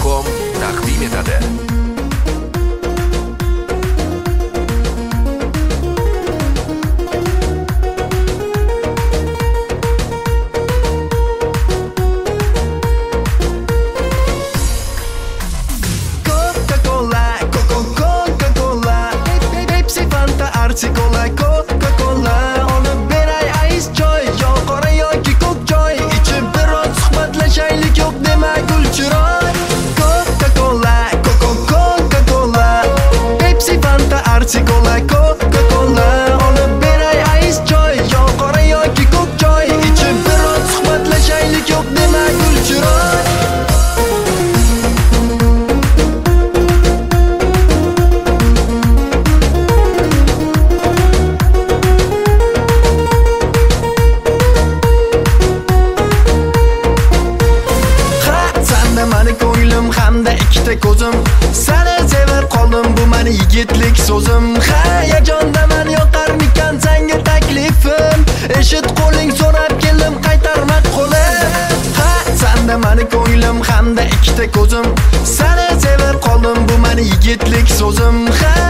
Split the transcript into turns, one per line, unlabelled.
Coca-Cola.com taqdim etadi.
Coca-Cola, Coca-Cola, olib beray ice choy, yo qora yoki ko'k choy, ichib biroz suhbatlashaylik, yo'q dema gulchiroy. Coca-Cola, Coca-Cola, Pepsi, Fanta, Arsi, Cola, Coca-Cola, olib beray ice choy, yo qora yoki ko'k choy, ichib biroz suhbatlashaylik, yo'q dema gulchiroy. Mani ko'nglim hamda ikkita ko'zim, seni sevib qoldim, bu meni yigitlik so'zim. Hayajondaman, yoqarmikan senga taklifim, eshit qo'ling so'rab keldim, qaytarma qo'lim. Senda mani ko'nglim hamda ikkita ko'zim, seni sevib qoldim, bu meni yigitlik so'zim.